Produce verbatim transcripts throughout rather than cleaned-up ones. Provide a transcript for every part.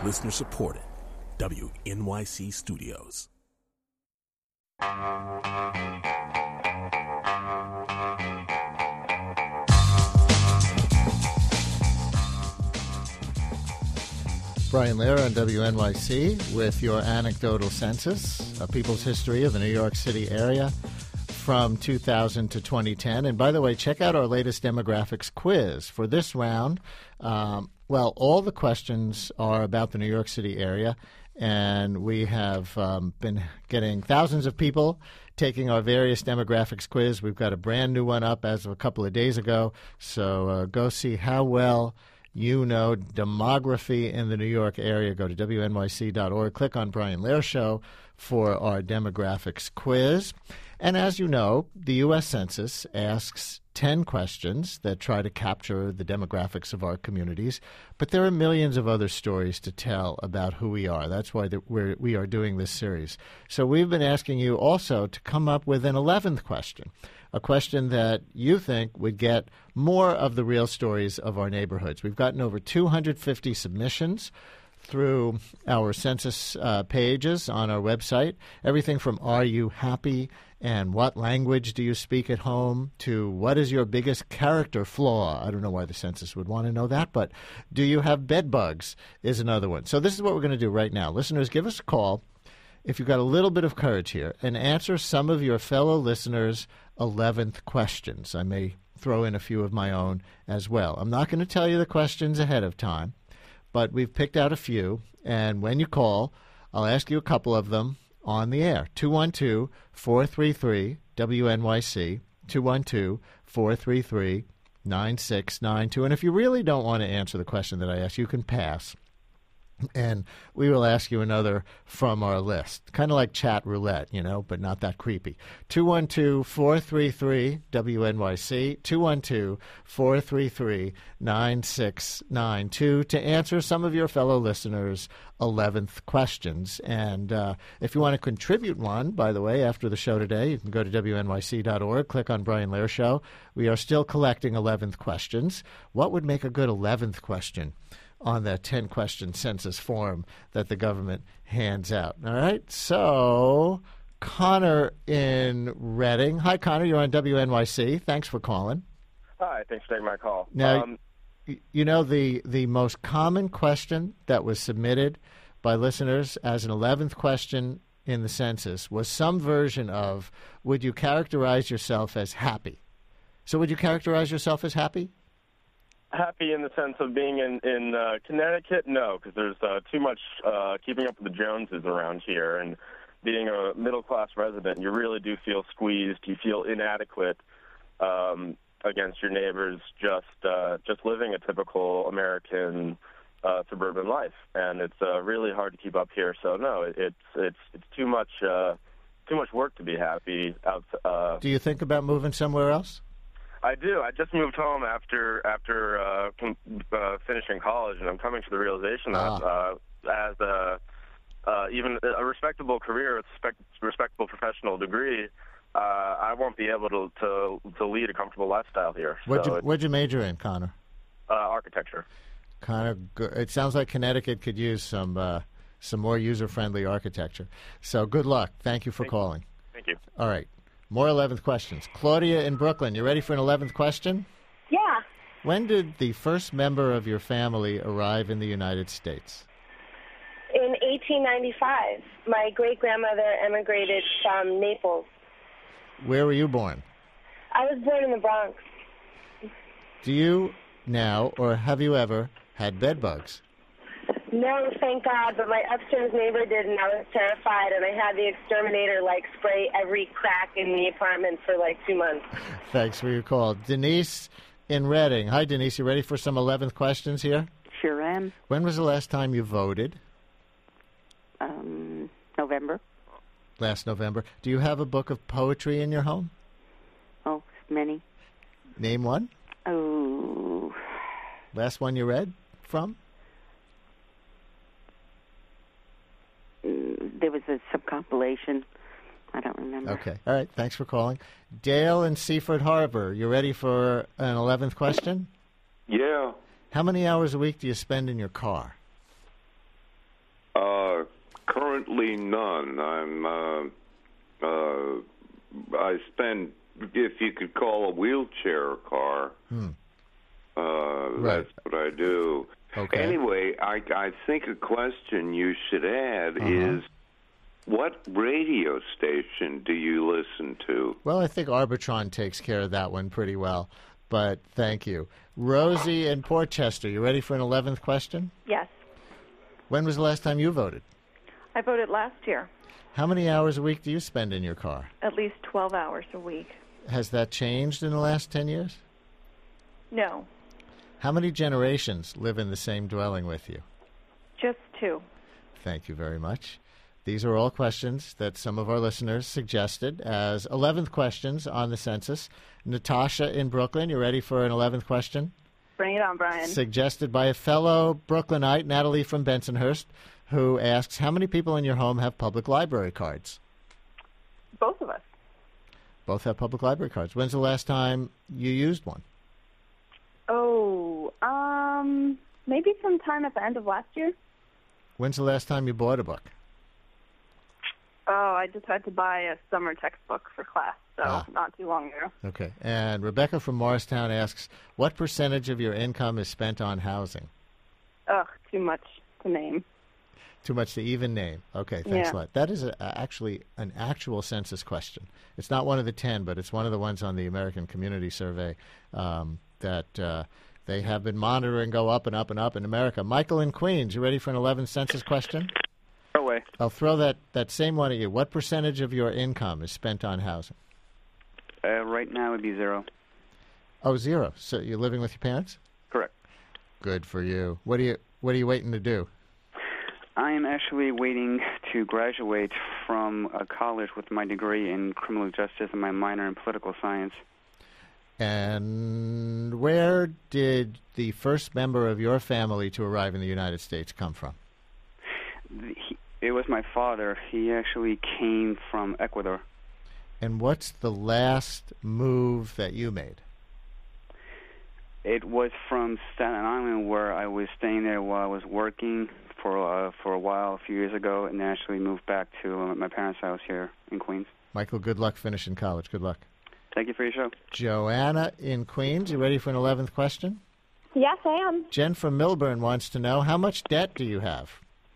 Listener supported. W N Y C Studios. Brian Lehrer on W N Y C with your anecdotal census, a people's history of the New York City area from two thousand to twenty ten. And by the way, check out our latest demographics quiz. For this round, um, well, all the questions are about the New York City area, and we have um, been getting thousands of people taking our various demographics quiz. We've got a brand new one up as of a couple of days ago, so uh, go see how well you know demography in the New York area. Go to W N Y C dot org. Click on Brian Lehrer Show for our demographics quiz. And as you know, the U S Census asks ten questions that try to capture the demographics of our communities. But there are millions of other stories to tell about who we are. That's why the, we're, we are doing this series. So we've been asking you also to come up with an eleventh question, a question that you think would get more of the real stories of our neighborhoods. We've gotten over two hundred fifty submissions through our census uh, pages on our website. Everything from are you happy and what language do you speak at home to what is your biggest character flaw. I don't know why the census would want to know that, but do you have bed bugs is another one. So this is what we're going to do right now. Listeners, give us a call if you've got a little bit of courage here and answer some of your fellow listeners' eleventh questions. I may throw in a few of my own as well. I'm not going to tell you the questions ahead of time, but we've picked out a few, and when you call, I'll ask you a couple of them on the air. two one two, four three three, W N Y C, two one two, four three three, nine six nine two. And if you really don't want to answer the question that I asked, you can pass, and we will ask you another from our list. Kind of like chat roulette, you know, but not that creepy. two one two, four three three, W N Y C, two one two, four three three, nine six nine two to answer some of your fellow listeners' eleventh questions. And uh, if you want to contribute one, by the way, after the show today, you can go to W N Y C dot org, click on Brian Lehrer Show. We are still collecting eleventh questions. What would make a good eleventh question on that ten-question census form that the government hands out? All right, so Connor in Reading. Hi, Connor. You're on W N Y C. Thanks for calling. Hi, thanks for taking my call. Now, um, you know, the, the most common question that was submitted by listeners as an eleventh question in the census was some version of, would you characterize yourself as happy? So would you characterize yourself as happy? Happy in the sense of being in, in uh, Connecticut? No, because there's uh, too much uh, keeping up with the Joneses around here. And being a middle-class resident, you really do feel squeezed. You feel inadequate um, against your neighbors just uh, just living a typical American uh, suburban life. And it's uh, really hard to keep up here. So, no, it, it's it's it's too much uh, too much work to be happy. Out, uh, do you think about moving somewhere else? I do. I just moved home after after uh, com- uh, finishing college, and I'm coming to the realization that ah. uh, as a uh, even a respectable career, a respect- respectable professional degree, uh, I won't be able to, to to lead a comfortable lifestyle here. What'd, so you, what'd you major in, Connor? Uh, architecture. Connor, it sounds like Connecticut could use some uh, some more user-friendly architecture. So good luck. Thank you for Thank calling. You. Thank you. All right. More eleventh questions. Claudia in Brooklyn, you ready for an eleventh question? Yeah. When did the first member of your family arrive in the United States? In eighteen ninety-five, my great-grandmother emigrated from Naples. Where were you born? I was born in the Bronx. Do you now, or have you ever, had bed bugs? No, thank God, but my upstairs neighbor did, and I was terrified, and I had the exterminator, like, spray every crack in the apartment for, like, two months. Thanks for your call. Denise in Reading. Hi, Denise. You ready for some eleventh questions here? Sure am. When was the last time you voted? Um, November. Last November. Do you have a book of poetry in your home? Oh, many. Name one. Oh. Last one you read from? There was a sub-compilation. I don't remember. Okay. All right. Thanks for calling. Dale in Seaford Harbor, you ready for an eleventh question? Yeah. How many hours a week do you spend in your car? currently none. I'm. Uh, uh, I spend, if you could call a wheelchair a car. Hmm. Uh, right. That's what I do. Okay. Anyway, I, I think a question you should add uh-huh. is, what radio station do you listen to? Well, I think Arbitron takes care of that one pretty well, but thank you. Rosie in Portchester, you ready for an eleventh question? Yes. When was the last time you voted? I voted last year. How many hours a week do you spend in your car? At least twelve hours a week. Has that changed in the last ten years? No. How many generations live in the same dwelling with you? Just two. Thank you very much. These are all questions that some of our listeners suggested as eleventh questions on the census. Natasha in Brooklyn, you ready for an eleventh question? Bring it on, Brian. Suggested by a fellow Brooklynite, Natalie from Bensonhurst, who asks, how many people in your home have public library cards? Both of us. Both have public library cards. When's the last time you used one? Oh, um, maybe sometime at the end of last year. When's the last time you bought a book? Oh, I just had to buy a summer textbook for class, so Ah. not too long ago. Okay. And Rebecca from Morristown asks, what percentage of your income is spent on housing? Ugh, too much to name. Too much to even name. Okay, thanks Yeah. a lot. That is a, actually an actual census question. It's not one of the ten, but it's one of the ones on the American Community Survey um, that uh, they have been monitoring go up and up and up in America. Michael in Queens, you ready for an eleventh census question? No way. I'll throw that, that same one at you. What percentage of your income is spent on housing? Uh, right now it would be zero. Oh, zero. So you're living with your parents? Correct. Good for you. What are you What are you waiting to do? I am actually waiting to graduate from a college with my degree in criminal justice and my minor in political science. And where did the first member of your family to arrive in the United States come from? He, it was my father. He actually came from Ecuador. And what's the last move that you made? It was from Staten Island, where I was staying there while I was working for uh, for a while a few years ago, and then actually moved back to uh, my parents' house here in Queens. Michael, good luck finishing college. Good luck. Thank you for your show. Joanna in Queens, you ready for an eleventh question? Yes, I am. Jen from Milburn wants to know, how much debt do you have?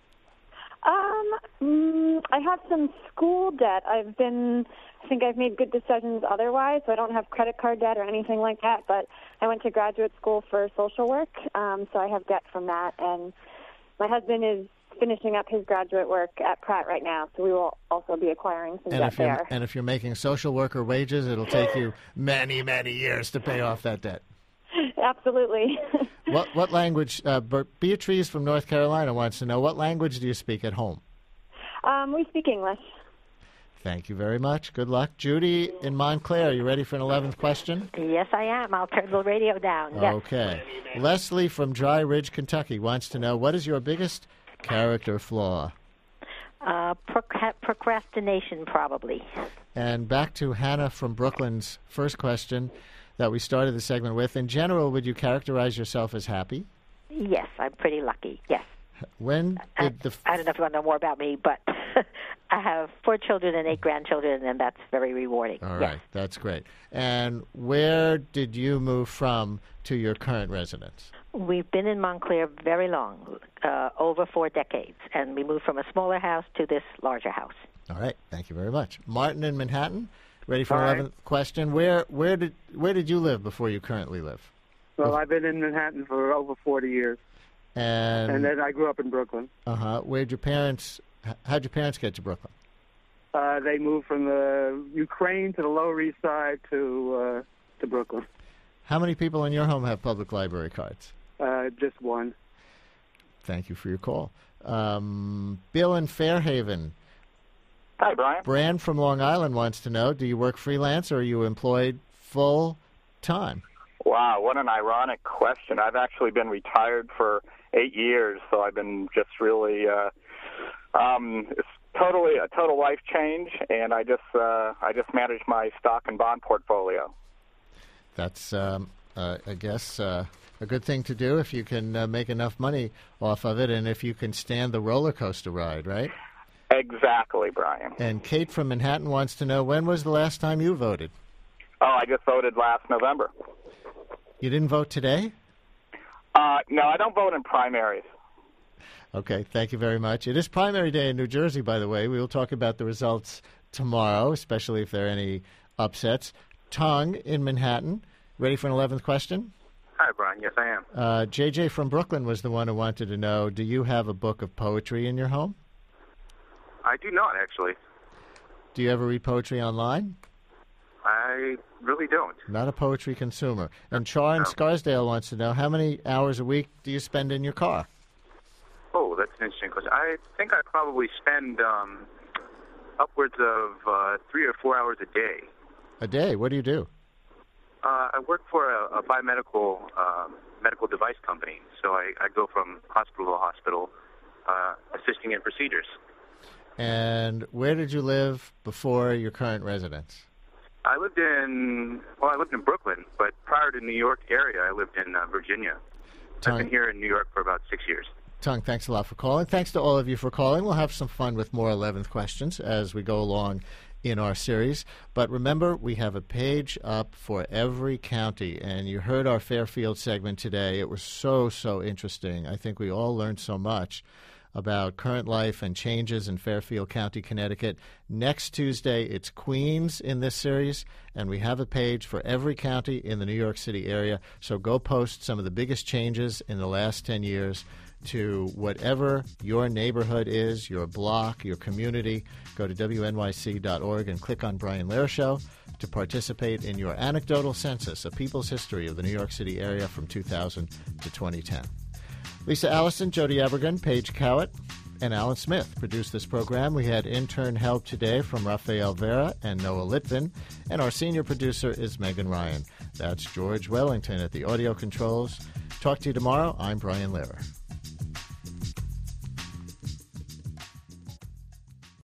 Um, mm, I have some school debt. I've been, I think I've made good decisions otherwise, so I don't have credit card debt or anything like that, but I went to graduate school for social work, um, so I have debt from that, and my husband is finishing up his graduate work at Pratt right now, so we will also be acquiring some And debt if, you're, there. and if you're making social worker wages, it'll take you many, many years to pay off that debt. Absolutely. What what language, uh, Beatrice from North Carolina wants to know, what language do you speak at home? Um, we speak English. Thank you very much. Good luck. Judy in Montclair, you ready for an eleventh question? Yes, I am. I'll turn the radio down. Yes. Okay. Leslie from Dry Ridge, Kentucky wants to know, what is your biggest character flaw? Uh, proc- procrastination, probably. And back to Hannah from Brooklyn's first question that we started the segment with. In general, would you characterize yourself as happy? Yes, I'm pretty lucky. Yes. When I, did the... F- I don't know if you want to know more about me, but I have four children and eight grandchildren, and that's very rewarding. All yes. right, that's great. And where did you move from to your current residence? We've been in Montclair very long, uh, over four decades, and we moved from a smaller house to this larger house. All right, thank you very much. Martin in Manhattan, ready for All an right. eleventh question. Where where did where did you live before you currently live? Well, I've been in Manhattan for over forty years, And and then I grew up in Brooklyn. uh huh. Where'd your parents? h- How'd your parents get to Brooklyn? Uh, they moved from the Ukraine to the Lower East Side to uh, to Brooklyn. How many people in your home have public library cards? Uh, just one. Thank you for your call. Um, Bill in Fairhaven. Hi, Brian. Brand from Long Island wants to know, do you work freelance or are you employed full time? Wow, what an ironic question. I've actually been retired for eight years, so I've been just really, uh, um, it's totally a total life change, and I just, uh, I just manage my stock and bond portfolio. That's, um, uh, I guess, uh, a good thing to do if you can uh, make enough money off of it and if you can stand the roller coaster ride, right? Exactly, Brian. And Kate from Manhattan wants to know, when was the last time you voted? Oh, I just voted last November. You didn't vote today? Uh, no, I don't vote in primaries. Okay, thank you very much. It is primary day in New Jersey, by the way. We will talk about the results tomorrow, especially if there are any upsets. Tong in Manhattan. Ready for an eleventh question? Hi, Brian. Yes, I am. Uh, J J from Brooklyn was the one who wanted to know, do you have a book of poetry in your home? I do not, actually. Do you ever read poetry online? I really don't. Not a poetry consumer. And Char in No. Scarsdale wants to know, how many hours a week do you spend in your car? Oh, that's an interesting question. I think I probably spend um, upwards of uh, three or four hours a day. A day? What do you do? Uh, I work for a, a biomedical um, medical device company, so I, I go from hospital to hospital uh, assisting in procedures. And where did you live before your current residence? I lived in, well, I lived in Brooklyn, but prior to New York area, I lived in uh, Virginia. Tongue. I've been here in New York for about six years. Tongue, thanks a lot for calling. Thanks to all of you for calling. We'll have some fun with more eleventh questions as we go along in our series. But remember, we have a page up for every county, and you heard our Fairfield segment today. It was so, so interesting. I think we all learned so much about current life and changes in Fairfield County, Connecticut. Next Tuesday, it's Queens in this series, and we have a page for every county in the New York City area. So go post some of the biggest changes in the last ten years to whatever your neighborhood is, your block, your community. Go to W N Y C dot org and click on Brian Lehrer Show to participate in your anecdotal census, a people's history of the New York City area from two thousand to twenty ten. Lisa Allison, Jody Abergen, Paige Cowett, and Alan Smith produced this program. We had intern help today from Rafael Vera and Noah Litvin, and our senior producer is Megan Ryan. That's George Wellington at the audio controls. Talk to you tomorrow. I'm Brian Lehrer.